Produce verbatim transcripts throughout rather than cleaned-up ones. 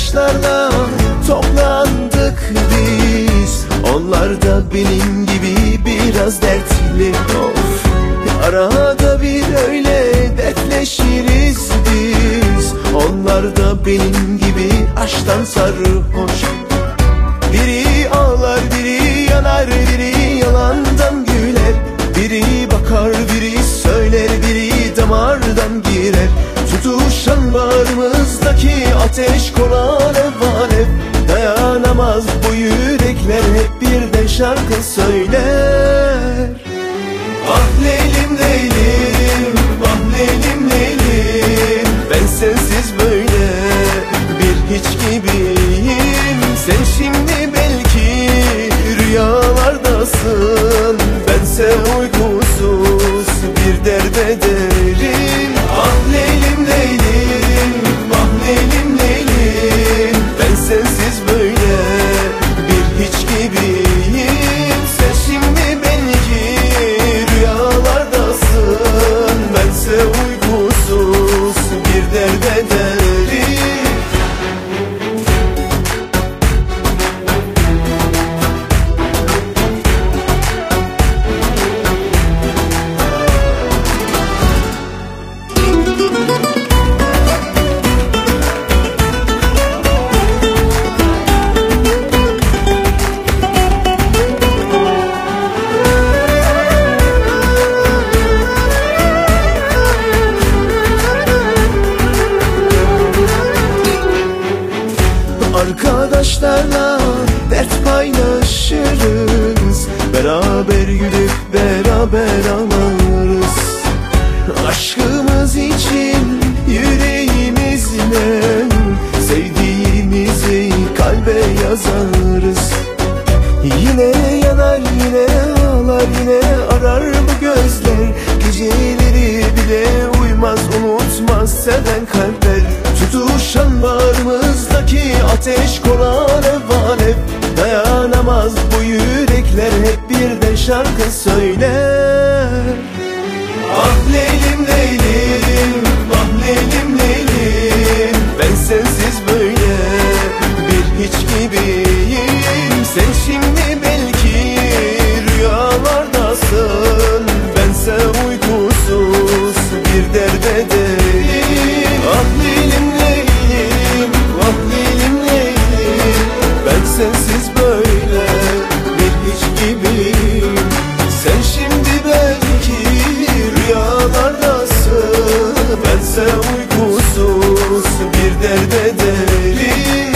arkadaşlarla toplandık biz. Onlar da benim gibi biraz dertli. Of, arada bir öyle dertleşiriz biz. Onlar da benim gibi aşktan sarhoş. Biri ağlar, biri yanar, biri yalandan güler. Biri bakar, biri söyler, biri damardan girer. Tutuşan bağrımızdaki ateş kol alev alev. Dayanamaz bu yürekler, hep birden şarkı söyler. Ah Leylim Leylim, ah Leylim Leylim, ben sensiz böyle bir hiç gibiyim. Sen şimdi belki rüyalardasın, bense uykusuz bir derbederim. Ah Leylim Leylim, ah Leylim Leylim, ben sensiz böyle bir hiç gibiyim. Sen şimdi belki rüyalardasın, bense uykusuz bir derbederim. Arkadaşlarla dert paylaşırız, beraber gülüp beraber ağlarız. Aşkımız için yüreğimizle sevdiğimizi kalbe yazarız. Yine yanar, yine ağlar, yine arar bu gözler. Geceleri bile uyumaz, unutmaz seven kalpler. Tutuşan bağrımızdaki ateş kol alev alev. Dayanamaz bu yürekler, hep birden şarkı söyler. Ah Leylim Leylim, ah Leylim Leylim, ben sensiz böyle bir hiç gibiyim. Sen şimdi belki rüyalardasın, bense uykusuz bir derbederim. Ah Leylim Leylim, ah Leylim Leylim, ben sensiz böyle bir hiç gibiyim. Sen şimdi belki rüyalardasın, bense uykusuz bir derbederim.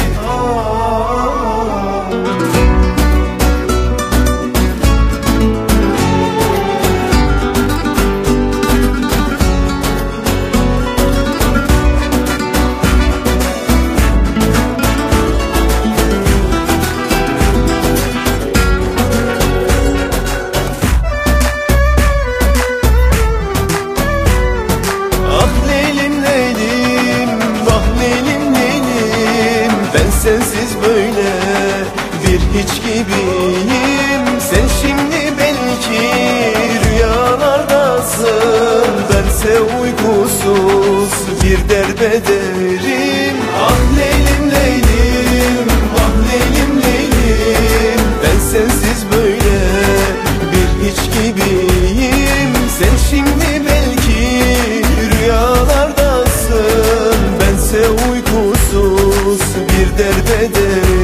Ben sensiz böyle bir hiç gibiyim. Sen şimdi belki rüyalardasın, bense uykusuz bir derbederim. Ah Leylim Leylim, ah Leylim Leylim, ben sensiz böyle bir hiç gibiyim. Sen şimdi belki rüyalardasın, bense uykusuz bir derbederim.